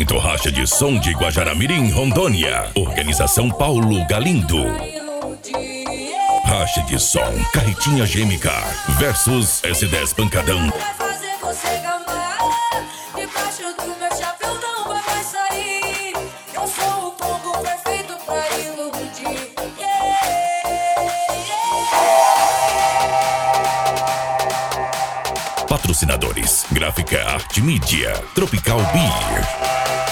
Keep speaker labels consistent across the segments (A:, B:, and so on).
A: Evento Racha de Som de Guajará-Mirim, Rondônia. Organização Paulo Galindo. Racha de Som, Carretinha GMK versus S10 Pancadão.
B: Vai fazer você gamar. Debaixo do meu chapéu não vai mais sair. Eu sou o combo perfeito pra iludir.
A: Patrocinadores: Gráfica Arte Mídia, Tropical Beer.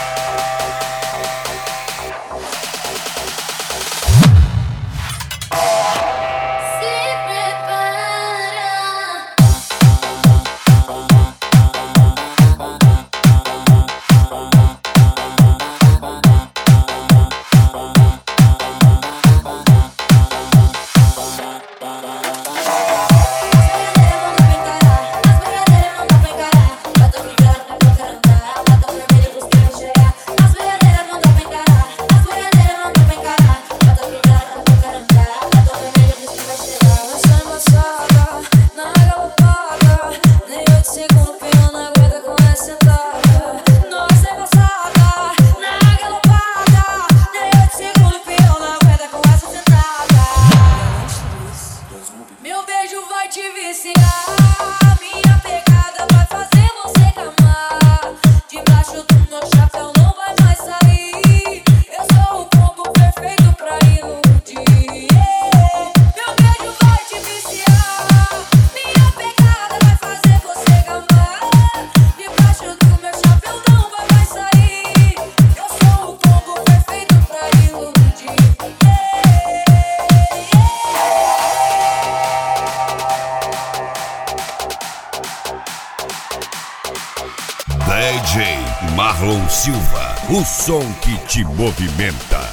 A: Meu beijo vai te viciar. Minha pegada vai fazer você gamar. Debaixo do meu chapéu não vai mais sair. Eu sou o combo perfeito pra iludir. Meu beijo vai te viciar. Minha pegada vai fazer você gamar. Debaixo do meu chapéu não vai mais sair. Eu sou o combo perfeito pra iludir.
C: DJ Marlon Silva, o som que te movimenta.